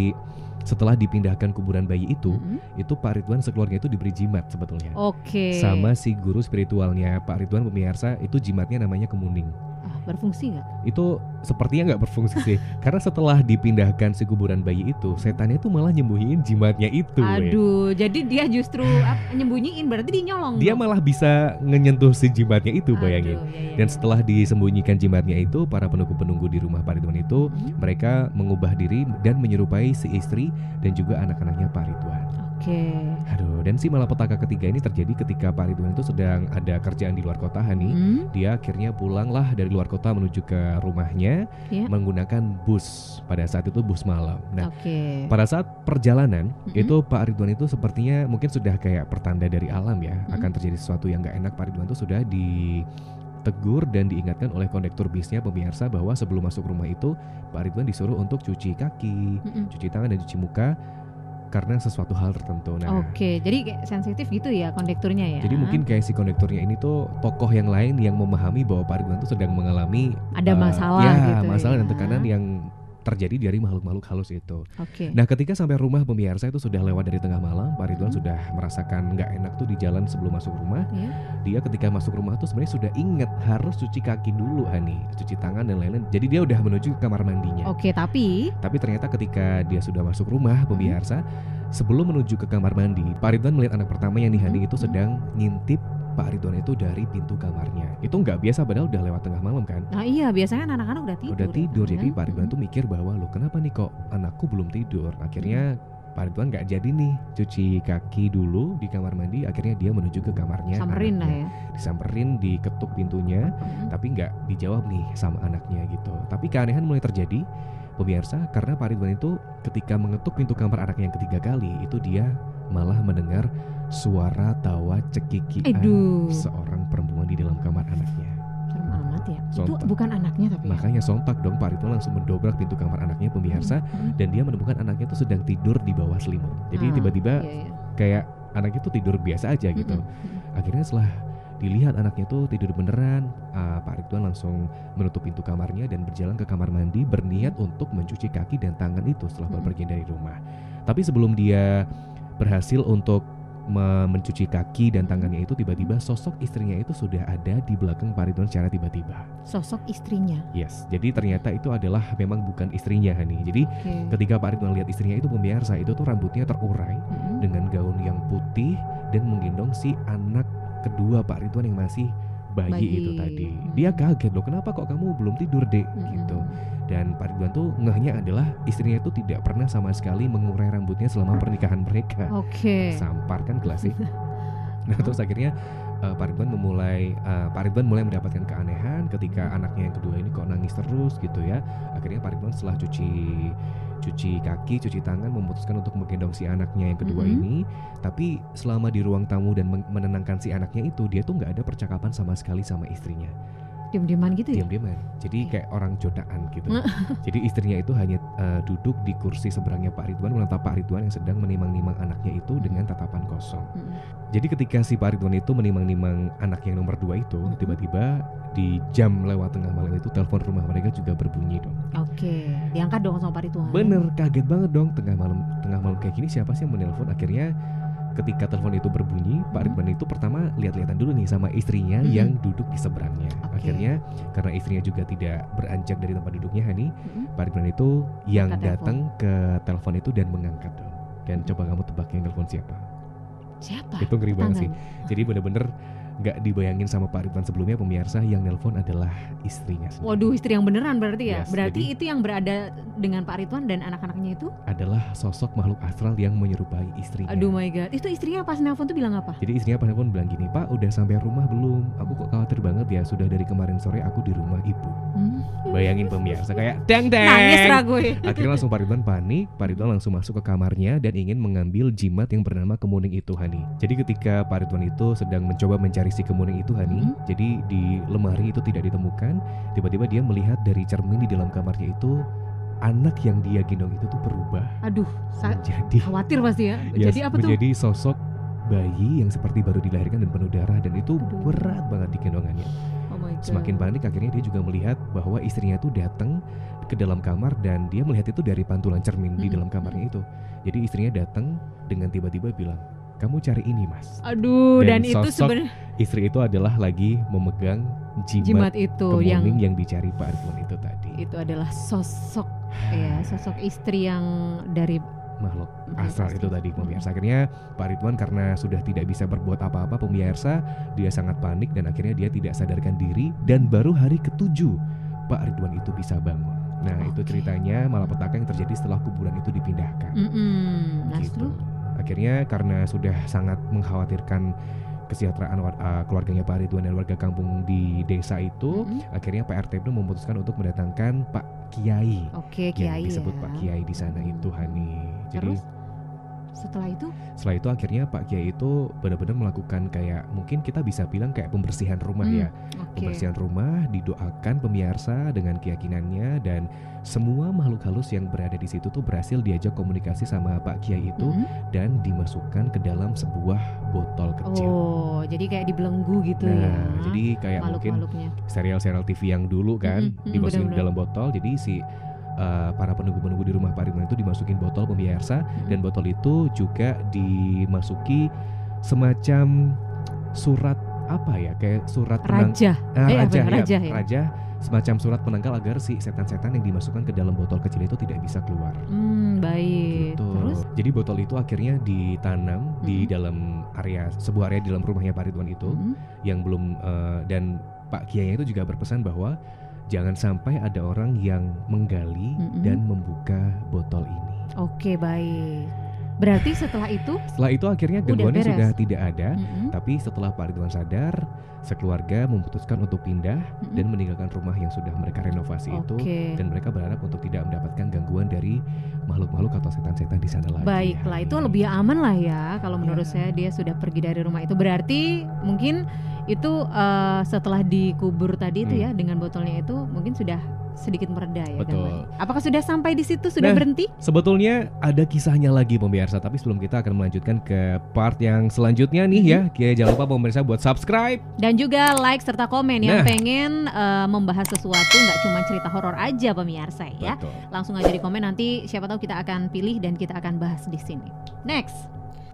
setelah dipindahkan kuburan bayi itu Pak Ridwan sekeluarga itu diberi jimat sebetulnya. Sama si guru spiritualnya Pak Ridwan pemirsa, itu jimatnya namanya kemuning. Berfungsi nggak? Itu sepertinya nggak berfungsi sih. Karena setelah dipindahkan si kuburan bayi itu, setannya tuh malah nyembunyiin jimatnya itu. Aduh, jadi dia justru nyembunyiin, berarti dinyolong. Dia malah bisa nyentuh si jimatnya itu, bayangin. Dan setelah disembunyikan jimatnya itu, para penunggu-penunggu di rumah Pak Ridwan itu, mereka mengubah diri dan menyerupai si istri dan juga anak-anaknya Pak Ridwan. Aduh, dan si malapetaka ketiga ini terjadi ketika Pak Ridwan itu sedang ada kerjaan di luar kota Hani. Dia akhirnya pulanglah dari luar kota menuju ke rumahnya menggunakan bus. Pada saat itu bus malam. Nah, pada saat perjalanan itu Pak Ridwan itu sepertinya mungkin sudah kayak pertanda dari alam ya, akan terjadi sesuatu yang gak enak. Pak Ridwan itu sudah ditegur dan diingatkan oleh kondektur bisnya pemirsa bahwa sebelum masuk rumah itu Pak Ridwan disuruh untuk cuci kaki, cuci tangan dan cuci muka karena sesuatu hal tertentu. Jadi kayak sensitif gitu ya kondekturnya ya. Jadi mungkin kayak si kondekturnya ini tuh tokoh yang lain yang memahami bahwa Pak Ridwan tuh sedang mengalami masalah gitu masalah ya. Dan tekanan yang terjadi dari makhluk-makhluk halus itu. Nah ketika sampai rumah pemirsa itu sudah lewat dari tengah malam, Pak Ridwan sudah merasakan nggak enak tuh di jalan sebelum masuk rumah. Dia ketika masuk rumah tuh sebenarnya sudah ingat harus cuci kaki dulu Hani, cuci tangan dan lain-lain. Jadi dia udah menuju ke kamar mandinya. Tapi ternyata ketika dia sudah masuk rumah pemirsa, sebelum menuju ke kamar mandi, Pak Ridwan melihat anak pertamanya nih Hani itu sedang ngintip Pak Ridwan itu dari pintu kamarnya. Itu nggak biasa padahal udah lewat tengah malam kan. Nah iya, biasanya anak-anak udah tidur. Jadi Pak Ridwan tuh mikir bahwa loh kenapa nih kok anakku belum tidur. Akhirnya Pak Ridwan nggak jadi nih cuci kaki dulu di kamar mandi. Akhirnya dia menuju ke kamarnya. Samperin lah ya. Disamperin, diketuk pintunya, tapi nggak dijawab nih sama anaknya gitu. Tapi keanehan mulai terjadi pemirsa, karena Pak Ridwan itu ketika mengetuk pintu kamar anaknya yang ketiga kali, itu dia malah mendengar suara tawa cekikian seorang perempuan di dalam kamar anaknya. Serem amat ya. Sontak. Itu bukan anaknya tapi makanya sontak dong Pak Ridwan langsung mendobrak pintu kamar anaknya pemirsa, dan dia menemukan anaknya itu sedang tidur di bawah selimut. Jadi tiba-tiba kayak anaknya itu tidur biasa aja gitu. Akhirnya setelah dilihat anaknya tuh tidur beneran, Pak Ridwan langsung menutup pintu kamarnya dan berjalan ke kamar mandi berniat untuk mencuci kaki dan tangan itu setelah berpergian dari rumah. Tapi sebelum dia berhasil untuk mencuci kaki dan tangannya itu, tiba-tiba sosok istrinya itu sudah ada di belakang Pak Ridwan secara tiba-tiba. Sosok istrinya? Yes, jadi ternyata itu adalah memang bukan istrinya Hani. Jadi ketika Pak Ridwan lihat istrinya itu pemirsa, itu tuh rambutnya terurai dengan gaun yang putih dan menggendong si anak kedua Pak Ridwan yang masih bayi itu tadi. Dia kaget loh, kenapa kok kamu belum tidur dek gitu. Dan Pak Ridwan tuh ngehnya adalah istrinya itu tidak pernah sama sekali mengurai rambutnya selama pernikahan mereka. Sampar kan klasik. Nah terus akhirnya Pak Ridwan mulai mendapatkan keanehan ketika anaknya yang kedua ini kok nangis terus gitu ya. Akhirnya Pak Ridwan setelah cuci kaki, cuci tangan, memutuskan untuk menggendong si anaknya yang kedua ini. Tapi selama di ruang tamu dan menenangkan si anaknya itu, dia tuh nggak ada percakapan sama sekali sama istrinya. Diam-diaman gitu ya? Diam-diaman. Jadi kayak orang jodaan gitu. Jadi istrinya itu hanya duduk di kursi seberangnya Pak Ridwan, menatap Pak Ridwan yang sedang menimang-nimang anaknya itu dengan tatapan kosong. Jadi ketika si Pak Ridwan itu menimang-nimang anaknya yang nomor 2 itu, tiba-tiba di jam lewat tengah malam itu telepon rumah mereka juga berbunyi dong. Diangkat dong sama Pak Ridwan. Bener, kaget banget dong, tengah malam kayak gini siapa sih yang menelpon. Akhirnya ketika telepon itu berbunyi, Pak Ridwan itu pertama lihat-lihatan dulu nih sama istrinya yang duduk di seberangnya. Akhirnya karena istrinya juga tidak beranjak dari tempat duduknya, Hani, Pak Ridwan itu yang datang ke telepon itu dan mengangkat dong. Dan coba kamu tebak yang telepon siapa? Siapa? Itu ngeri banget sih. Jadi bener-bener nggak dibayangin sama Pak Ridwan sebelumnya, pemirsa, yang nelpon adalah istrinya sendiri. Waduh, istri yang beneran berarti ya? Yes, berarti itu yang berada dengan Pak Ridwan dan anak-anaknya itu? Adalah sosok makhluk astral yang menyerupai istrinya. Aduh my god, itu istrinya pas nelpon tuh bilang apa? Jadi istrinya pas nelpon bilang gini, Pak udah sampai rumah belum? Aku kok khawatir banget ya, sudah dari kemarin sore aku di rumah ibu. Bayangin pemirsa, kayak deng-deng. Nangis lah gue. Akhirnya langsung Pak Ridwan panik, Pak Ridwan langsung masuk ke kamarnya dan ingin mengambil jimat yang bernama kemuning itu, Hani. Jadi ketika Pak Ridwan itu sedang mencoba mencari si kemuning itu, Hani, jadi di lemari itu tidak ditemukan. Tiba-tiba dia melihat dari cermin di dalam kamarnya itu, anak yang dia gendong itu tuh berubah. Aduh, menjadi khawatir pasti ya. Jadi apa tuh? Menjadi sosok bayi yang seperti baru dilahirkan dan penuh darah, dan itu berat banget di gendongannya. Oh my God. Semakin panik, akhirnya dia juga melihat bahwa istrinya itu datang ke dalam kamar dan dia melihat itu dari pantulan cermin di dalam kamarnya itu. Jadi istrinya datang dengan tiba-tiba bilang, kamu cari ini, Mas. Aduh, dan itu sebenarnya istri itu adalah lagi memegang jimat itu yang dicari Pak Ridwan itu tadi. Itu adalah sosok sosok istri yang dari makhluk astral itu tadi, pemirsa. Akhirnya Pak Ridwan karena sudah tidak bisa berbuat apa-apa, pemirsa, dia sangat panik dan akhirnya dia tidak sadarkan diri, dan baru hari ke-7 Pak Ridwan itu bisa bangun. Nah, itu ceritanya malapetaka yang terjadi setelah kuburan itu dipindahkan. Gitu. Akhirnya karena sudah sangat mengkhawatirkan kesejahteraan keluarganya Pak Ridwan dan warga kampung di desa itu, akhirnya Pak RT itu memutuskan untuk mendatangkan Pak Kiai. Yang disebut Pak Kiai di sana itu, Hani. Jadi setelah itu akhirnya Pak Kiai itu benar-benar melakukan kayak, mungkin kita bisa bilang kayak pembersihan rumah ya. Pembersihan rumah, didoakan pemirsa dengan keyakinannya, dan semua makhluk halus yang berada di situ tuh berhasil diajak komunikasi sama Pak Kiai itu dan dimasukkan ke dalam sebuah botol kecil. Oh, jadi kayak dibelenggu gitu ya. Jadi kayak mungkin serial-serial TV yang dulu kan, dimasukin ke dalam botol. Jadi si para penunggu-penunggu di rumah Pak Ridwan itu dimasukin botol, pemirsa, dan botol itu juga dimasuki semacam surat apa ya, kayak surat raja, semacam surat penanggal agar si setan-setan yang dimasukkan ke dalam botol kecil itu tidak bisa keluar. Baik. Gitu. Terus? Jadi botol itu akhirnya ditanam di dalam sebuah area di dalam rumahnya Pak Ridwan itu, yang belum dan Pak Kiai itu juga berpesan bahwa jangan sampai ada orang yang menggali dan membuka botol ini. Oke, baik. Berarti setelah itu akhirnya gangguannya sudah tidak ada. Tapi setelah Pak Ridwan sadar, sekeluarga memutuskan untuk pindah dan meninggalkan rumah yang sudah mereka renovasi itu, dan mereka berharap untuk tidak mendapatkan gangguan dari makhluk-makhluk atau setan-setan di sana lagi. Baiklah, itu lebih aman lah ya. Kalau menurut saya dia sudah pergi dari rumah itu, berarti mungkin itu setelah dikubur tadi itu ya dengan botolnya itu mungkin sudah sedikit mereda ya. Betul. Apakah sudah sampai di situ, sudah berhenti? Sebetulnya ada kisahnya lagi, pemirsa, tapi sebelum kita akan melanjutkan ke part yang selanjutnya nih ya, jangan lupa pemirsa buat subscribe dan juga like serta komen yang pengen membahas sesuatu, nggak cuma cerita horor aja pemirsa ya. Betul. Langsung aja di komen, nanti siapa tahu kita akan pilih dan kita akan bahas di sini. Next.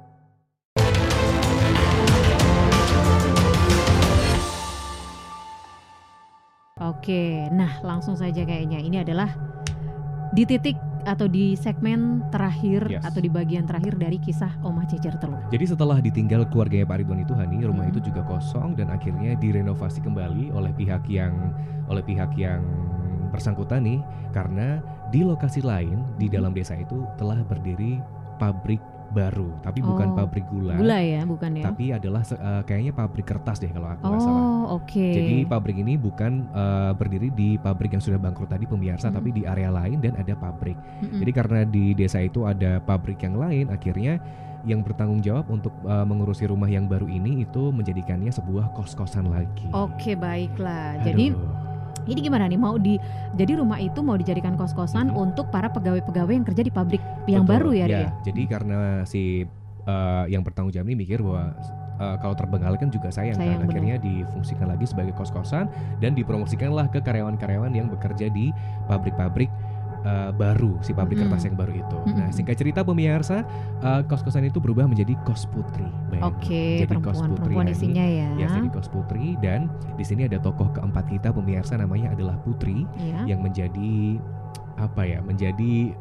Oke, nah langsung saja kayaknya ini adalah di titik atau di segmen terakhir atau di bagian terakhir dari kisah Omah Cecer Telur. Jadi setelah ditinggal keluarganya Pak Ridwan itu, Hani, rumah itu juga kosong dan akhirnya direnovasi kembali oleh pihak yang bersangkutan nih, karena di lokasi lain di dalam desa itu telah berdiri pabrik baru, tapi bukan pabrik gula ya, bukan ya, tapi adalah kayaknya pabrik kertas deh kalau aku nggak salah. Jadi pabrik ini bukan berdiri di pabrik yang sudah bangkrut tadi, pemirsa, tapi di area lain dan ada pabrik. Jadi karena di desa itu ada pabrik yang lain, akhirnya yang bertanggung jawab untuk mengurusi rumah yang baru ini itu menjadikannya sebuah kos-kosan lagi. Oke, baiklah. Jadi ini gimana nih, jadi rumah itu mau dijadikan kos-kosan untuk para pegawai-pegawai yang kerja di pabrik yang baru ya, Ria? Jadi karena si yang bertanggung jawab ini mikir bahwa kalau terbengkalai kan juga sayang kan, akhirnya difungsikan lagi sebagai kos-kosan dan dipromosikanlah ke karyawan-karyawan yang bekerja di pabrik-pabrik baru, si pabrik kertas yang baru itu. Nah, singkat cerita pemirsa, kos-kosan itu berubah menjadi kos Putri. Oke, jadi kos Putri isinya ya. Ya, jadi kos Putri, dan di sini ada tokoh keempat kita pemirsa, namanya adalah Putri, yang menjadi menjadi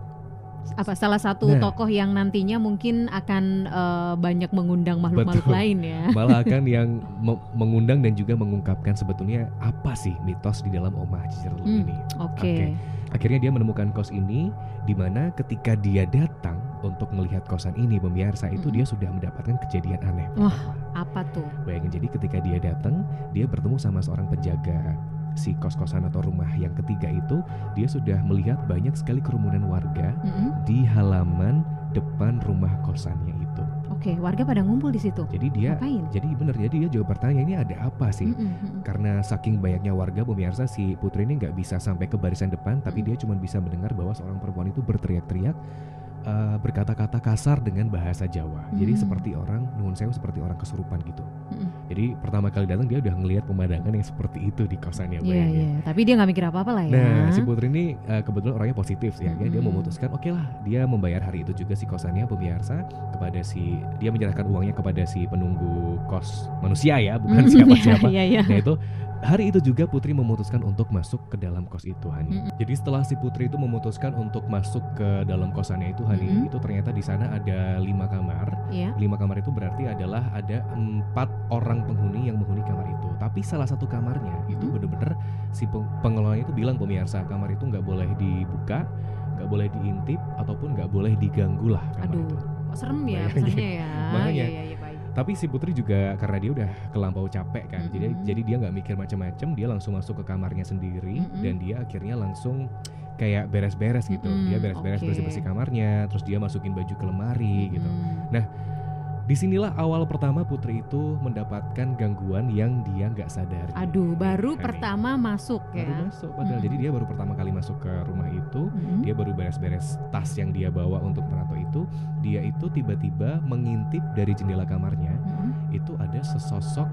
salah satu tokoh yang nantinya mungkin akan banyak mengundang makhluk-makhluk lain ya. Malah akan yang mengundang dan juga mengungkapkan sebetulnya apa sih mitos di dalam Omah Cicerelu ini. Oke. Akhirnya dia menemukan kos ini, di mana ketika dia datang untuk melihat kosan ini pemirsa, itu dia sudah mendapatkan kejadian aneh. Wah, apa tuh? Bayangin, jadi ketika dia datang, dia bertemu sama seorang penjaga si kos-kosan atau rumah yang ketiga itu. Dia sudah melihat banyak sekali kerumunan warga di halaman depan rumah kosannya itu. Oke, warga pada ngumpul di situ. Jadi dia ngapain? Jadi dia juga bertanya, ini ada apa sih? Karena saking banyaknya warga pemirsa, si Putri ini nggak bisa sampai ke barisan depan, tapi dia cuma bisa mendengar bahwa seorang perempuan itu berteriak-teriak, berkata-kata kasar dengan bahasa Jawa. Jadi seperti orang nuwun sewu, seperti orang kesurupan gitu. Jadi pertama kali datang dia udah ngelihat pemandangan yang seperti itu di kosannya. Iya. Tapi dia nggak mikir apa-apa lah ya. Nah, si Putri ini kebetulan orangnya positif ya. Dia memutuskan oke lah, dia membayar hari itu juga si kosannya pemirsa kepada dia menyerahkan uangnya kepada si penunggu kos manusia ya, bukan siapa-siapa. Nah itu hari itu juga Putri memutuskan untuk masuk ke dalam kos itu, Hani. Jadi setelah si Putri itu memutuskan untuk masuk ke dalam kosannya itu, Hani, itu ternyata di sana ada 5 kamar. 5 kamar itu berarti adalah ada 4 orang penghuni yang menghuni kamar itu. Tapi salah satu kamarnya itu benar-benar si pengelolanya itu bilang pemirsa, kamar itu nggak boleh dibuka, nggak boleh diintip, ataupun nggak boleh diganggu lah kamar itu. Kok serem ya pesannya ya. Makanya. Tapi si Putri juga karena dia udah kelampau capek kan, jadi dia nggak mikir macam-macam, dia langsung masuk ke kamarnya sendiri, dan dia akhirnya langsung kayak beres-beres gitu. Dia beres-beres bersih-bersih kamarnya, terus dia masukin baju ke lemari gitu. Nah, disinilah awal pertama Putri itu mendapatkan gangguan yang dia nggak sadari. Baru pertama masuk ya. Baru masuk padahal. Jadi dia baru pertama kali masuk ke rumah itu, dia baru beres-beres tas yang dia bawa untuk merantau itu. Dia itu tiba-tiba mengintip dari jendela kamarnya, itu ada sesosok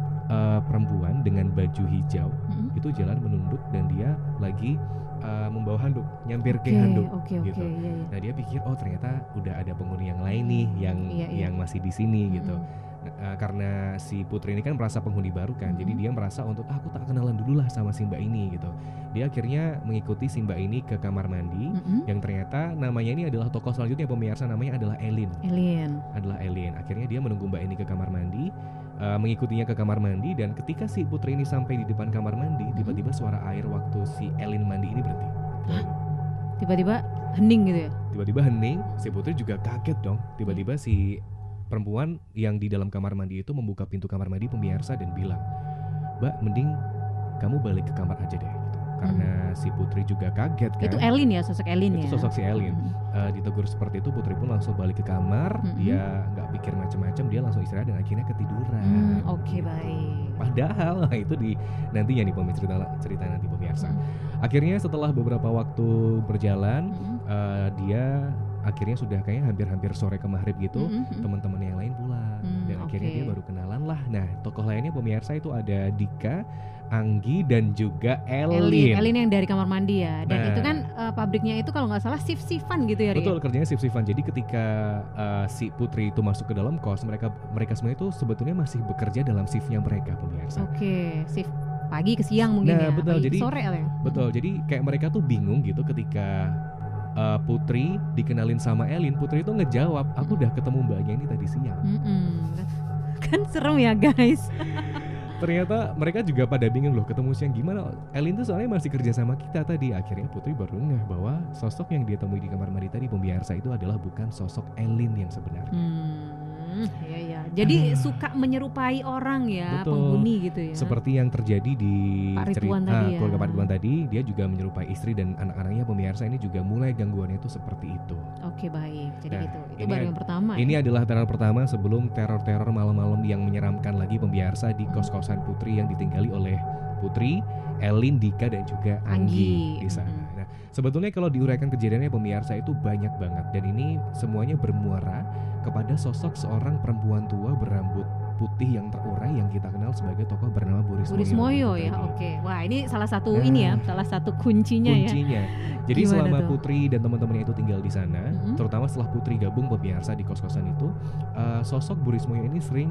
perempuan dengan baju hijau, itu jalan menunduk dan dia lagi membawa handuk, nyampir ke handuk gitu. Nah dia pikir ternyata udah ada penghuni yang lain nih yang masih di sini gitu. Karena si Putri ini kan merasa penghuni baru kan, jadi dia merasa untuk aku tak kenalan dulu lah sama si Mbak ini gitu. Dia akhirnya mengikuti si Mbak ini ke kamar mandi, yang ternyata namanya ini adalah tokoh selanjutnya pemirsa, namanya adalah Elin. Akhirnya dia menunggu Mbak ini ke kamar mandi, mengikutinya ke kamar mandi, dan ketika si Putri ini sampai di depan kamar mandi, tiba-tiba suara air waktu si Elin mandi ini berhenti. Tiba-tiba hening gitu ya? Tiba-tiba hening, si Putri juga kaget dong. Tiba-tiba si perempuan yang di dalam kamar mandi itu membuka pintu kamar mandi pemirsa dan bilang, Mbak, mending kamu balik ke kamar aja deh gitu. Karena si Putri juga kaget kan. Itu Elin ya, sosok Elin ya? Itu sosok si Elin. Ditegur seperti itu, Putri pun langsung balik ke kamar. Dia gak pikir macam-macam, dia langsung istirahat dan akhirnya ketiduran. Oke, baik. Padahal itu di nantinya nih cerita nanti pemirsa. Akhirnya setelah beberapa waktu berjalan, dia akhirnya sudah kayaknya hampir-hampir sore ke maghrib gitu, teman-teman yang lain pulang, dan akhirnya dia baru kenalan lah. Nah, tokoh lainnya pemirsa itu ada Dika, Anggi, dan juga Elin. Elin yang dari kamar mandi ya. Dan itu kan pabriknya itu kalau nggak salah shift-shiftan gitu ya, Ria? Betul, kerjanya shift-shiftan. Jadi ketika si Putri itu masuk ke dalam kos, mereka semua itu sebetulnya masih bekerja dalam shiftnya mereka pemirsa. Oke, shift pagi ke siang mungkin ya. Betul, pagi jadi sore ya. Betul, jadi kayak mereka tuh bingung gitu ketika Putri dikenalin sama Elin. Putri itu ngejawab, aku udah ketemu mbaknya ini tadi siang. Kan serem ya guys. Ternyata mereka juga pada bingung loh, ketemu siang gimana? Elin tuh soalnya masih kerja sama kita tadi. Akhirnya Putri baru ngeh bahwa sosok yang dia temui di kamar mandi tadi pemirsa itu adalah bukan sosok Elin yang sebenarnya. Iya. Jadi suka menyerupai orang ya. Betul. Penghuni gitu ya. Seperti yang terjadi di keluarga Pak Ridwan tadi, dia juga menyerupai istri dan anak-anaknya pemirsa. Ini juga mulai gangguannya itu seperti itu. Oke, baik. Jadi gitu. Itu baru yang pertama. Ini adalah teror pertama sebelum teror-teror malam-malam yang menyeramkan lagi pemirsa di kos-kosan Putri yang ditinggali oleh Putri, Elin, Dika, dan juga Anggi di sana. Nah, sebetulnya kalau diuraikan kejadiannya pemirsa itu banyak banget, dan ini semuanya bermuara kepada sosok seorang perempuan tua berambut putih yang terurai yang kita kenal sebagai tokoh bernama Burismoyo ya. Oke. Wah, ini salah satu salah satu kuncinya ya. Jadi selama Putri dan teman-temannya itu tinggal di sana, terutama setelah Putri gabung pemirsa di kos-kosan itu, sosok Burismoyo ini sering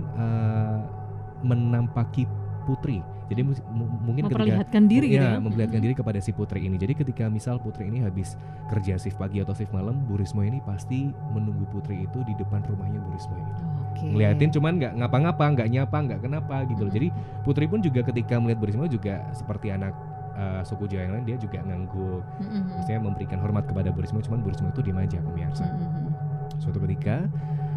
menampaki Putri. Jadi mungkin memperlihatkan diri gitu ya. Memperlihatkan diri kepada si Putri ini. Jadi ketika misal Putri ini habis kerja shift pagi atau shift malam, Burismoyo ini pasti menunggu Putri itu di depan rumahnya Burismoyo itu. Ngeliatin cuman nggak ngapa-ngapa, nggak nyapa, nggak kenapa gitu loh. Jadi Putri pun juga ketika melihat Burismoyo juga seperti anak suku Jawa yang lain, dia juga ngangguk, maksudnya memberikan hormat kepada Burismoyo, cuman Burismoyo itu diam aja pemirsa. Suatu ketika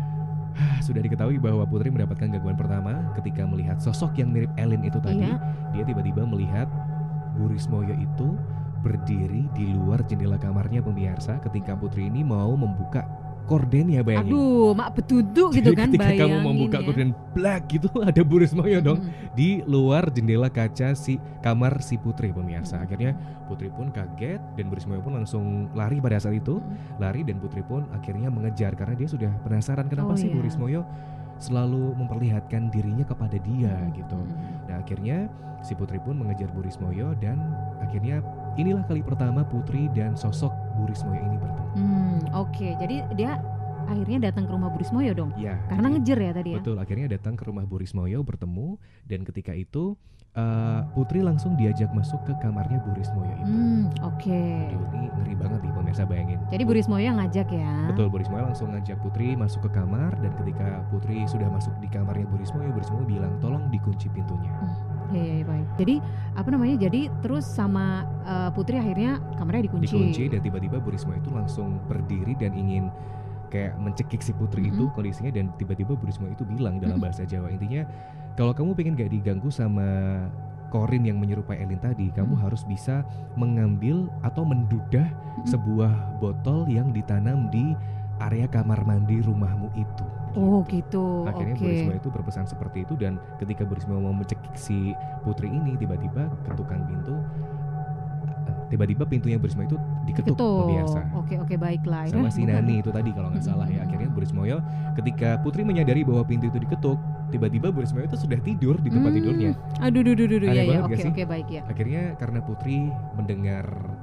sudah diketahui bahwa Putri mendapatkan gangguan pertama ketika melihat sosok yang mirip Elin itu tadi. Dia tiba-tiba melihat Burismoyo itu berdiri di luar jendela kamarnya pemirsa ketika Putri ini mau membuka kordennya, bayangin. Aduh, mak betuduk gitu kan, ketika bayangin kamu membuka korden black gitu, ada Burismoyo dong di luar jendela kaca si kamar si Putri pemirsa. Akhirnya Putri pun kaget dan Burismoyo pun langsung lari pada saat itu. Lari dan Putri pun akhirnya mengejar karena dia sudah penasaran kenapa sih Burismoyo selalu memperlihatkan dirinya kepada dia gitu. Nah akhirnya si Putri pun mengejar Burismoyo dan akhirnya inilah kali pertama Putri dan sosok Burismoyo ini bertemu. Oke, jadi dia akhirnya datang ke rumah Burismoyo dong? Ya, karena ngejer ya tadi ya? Betul, akhirnya datang ke rumah Burismoyo bertemu dan ketika itu Putri langsung diajak masuk ke kamarnya Burismoyo itu. Aduh, ini ngeri banget nih pemirsa, bayangin. Jadi Burismoyo yang ngajak ya? Betul, Burismoyo langsung ngajak Putri masuk ke kamar dan ketika Putri sudah masuk di kamarnya Burismoyo bilang tolong dikunci pintunya. Ya, baik. Jadi jadi terus sama Putri akhirnya kamarnya dikunci dan tiba-tiba Burismoyo itu langsung berdiri dan ingin kayak mencekik si Putri itu kondisinya, dan tiba-tiba Burismoyo itu bilang dalam bahasa Jawa, intinya kalau kamu pengen gak diganggu sama Corin yang menyerupai Elin tadi, kamu harus bisa mengambil atau mendudah sebuah botol yang ditanam di area kamar mandi rumahmu itu. Oh gitu. Akhirnya Burismoyo itu berpesan seperti itu, dan ketika Burismoyo mau mencekik si Putri ini, tiba-tiba ketukan pintu. Tiba-tiba pintunya Burismoyo itu diketuk pemirsa. Oke, baiklah. Sama si Nani itu tadi kalau nggak salah ya. Akhirnya Burismoyo ketika Putri menyadari bahwa pintu itu diketuk, tiba-tiba Burismoyo itu sudah tidur di tempat tidurnya. Aduh, ya. Oke, baik ya. Akhirnya karena Putri mendengar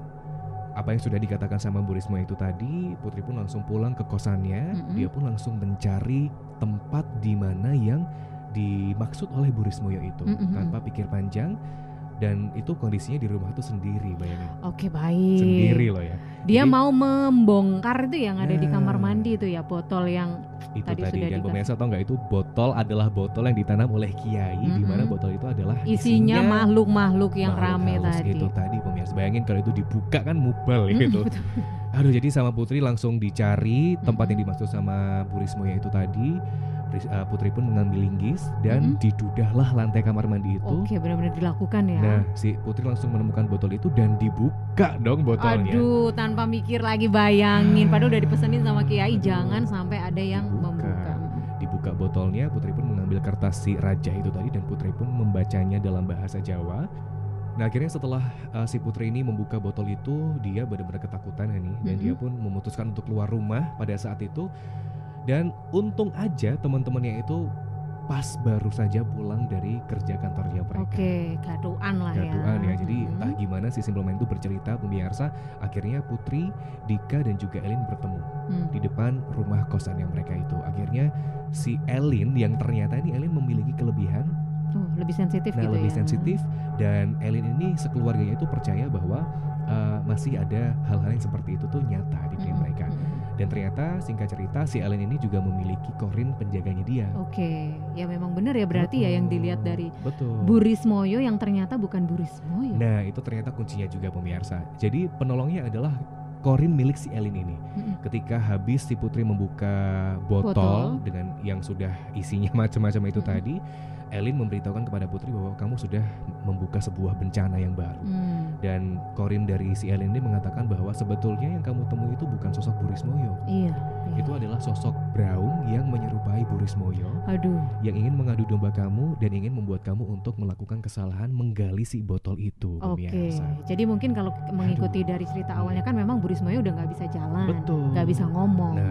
apa yang sudah dikatakan sama Burismoyo itu tadi, Putri pun langsung pulang ke kosannya. Dia pun langsung mencari tempat di mana yang dimaksud oleh Burismoyo itu tanpa pikir panjang. Dan itu kondisinya di rumah itu sendiri, bayangin. Oke, baik. Sendiri loh ya. Dia mau membongkar itu yang ada di kamar mandi itu ya, botol yang itu tadi dan pemirsa tahu nggak, itu botol adalah botol yang ditanam oleh Kiai, di mana botol itu adalah isinya makhluk-makhluk yang rame tadi. Itu tadi pemirsa, bayangin kalau itu dibuka kan mubal gitu. Aduh, jadi sama Putri langsung dicari tempat yang dimaksud sama Burismoyo itu tadi. Putri pun mengambil linggis dan didudahlah lantai kamar mandi itu. Oke, benar-benar dilakukan ya. Nah, si Putri langsung menemukan botol itu dan dibuka dong botolnya. Aduh, tanpa mikir lagi, bayangin. Padahal udah dipesenin sama Kiai, jangan sampai ada yang membuka. Dibuka botolnya, Putri pun mengambil kertas si raja itu tadi dan Putri pun membacanya dalam bahasa Jawa. Nah akhirnya setelah si Putri ini membuka botol itu, dia benar-benar ketakutan nih, dan dia pun memutuskan untuk keluar rumah pada saat itu. Dan untung aja teman-temannya itu pas baru saja pulang dari kerja kantornya mereka. Oke, gaduan lah ya. Gaduan ya. Jadi entah gimana si Simpleman itu bercerita pemirsa, akhirnya Putri, Dika dan juga Elin bertemu di depan rumah kosannya mereka itu. Akhirnya si Elin yang ternyata ini Elin memiliki kelebihan. Lebih sensitif gitu lebih ya. sensitif, dan Elin ini sekeluarganya itu percaya bahwa masih ada hal-hal yang seperti itu tuh nyata di dunia mereka. Dan ternyata singkat cerita si Elin ini juga memiliki Corin penjaganya dia. Oke, ya memang benar ya berarti ya yang dilihat dari Burismoyo yang ternyata bukan Burismoyo. Nah itu ternyata kuncinya juga pemirsa. Jadi penolongnya adalah Corin milik si Elin ini. Ketika habis si Putri membuka botol dengan yang sudah isinya macam-macam itu tadi, Elin memberitahukan kepada Putri bahwa kamu sudah membuka sebuah bencana yang baru. Dan Corin dari si Elin ini mengatakan bahwa sebetulnya yang kamu temui itu bukan sosok Burismoyo. Iya. Itu adalah sosok Braung yang menyerupai Burismoyo. Yang ingin mengadu domba kamu dan ingin membuat kamu untuk melakukan kesalahan menggali si botol itu. Oke. Jadi mungkin kalau mengikuti dari cerita awalnya kan memang Burismoyo udah nggak bisa jalan, nggak bisa ngomong.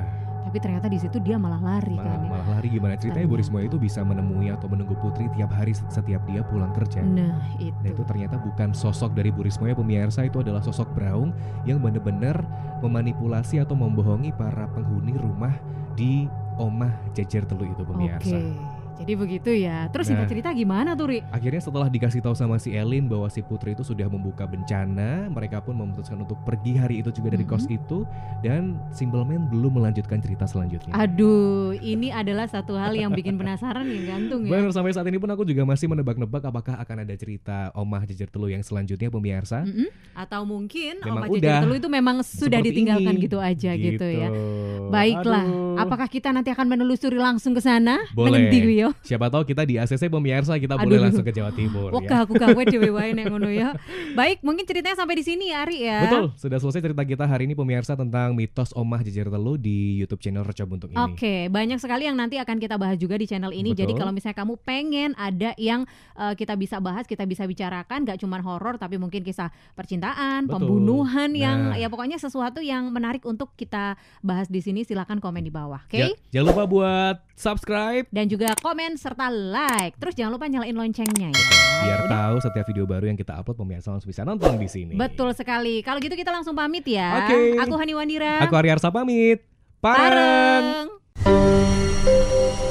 Tapi ternyata di situ dia malah lari kan. Malah lari gimana ceritanya Bu Risma itu bisa menemui atau menunggu Putri tiap hari setiap dia pulang kerja. Nah itu ternyata bukan sosok dari Bu Risma ya pemirsa, itu adalah sosok Braung yang benar-benar memanipulasi atau membohongi para penghuni rumah di Omah Jejer Telu itu pemirsa. Jadi begitu ya. Terus singkat cerita gimana tuh, Ri? Akhirnya setelah dikasih tahu sama si Elin bahwa si Putri itu sudah membuka bencana, mereka pun memutuskan untuk pergi hari itu juga dari kos itu, dan Simple Man belum melanjutkan cerita selanjutnya. Aduh, ini adalah satu hal yang bikin penasaran ya, gantung ya. Benar, sampai saat ini pun aku juga masih menebak-nebak apakah akan ada cerita Omah Jejer Telu yang selanjutnya pemirsa. Atau mungkin memang Omah Jejer Telu itu memang sudah ditinggalkan ini. Gitu aja gitu ya. Baiklah, apakah kita nanti akan menelusuri langsung ke sana? Boleh. Siapa tahu kita di ACC pemirsa kita boleh langsung ke Jawa Timur. Wah, aku gawe dhewe wae nek ngono ya. Baik, mungkin ceritanya sampai di sini ya, Ari ya. Betul, sudah selesai cerita kita hari ini pemirsa tentang mitos Omah Jejer Telu di YouTube channel Reca Buntung ini. Oke, banyak sekali yang nanti akan kita bahas juga di channel ini. Betul. Jadi kalau misalnya kamu pengen ada yang kita bisa bahas, kita bisa bicarakan, gak cuma horor tapi mungkin kisah percintaan, pembunuhan yang ya pokoknya sesuatu yang menarik untuk kita bahas di sini, silakan komen di bawah. Oke? Jangan lupa buat subscribe dan juga komen serta like. Terus jangan lupa nyalain loncengnya ya. Biar tahu setiap video baru yang kita upload pemirsa langsung bisa nonton di sini. Betul sekali. Kalau gitu kita langsung pamit ya. Oke. Aku Hani Wandira. Aku Ari Arsa pamit. Pareng.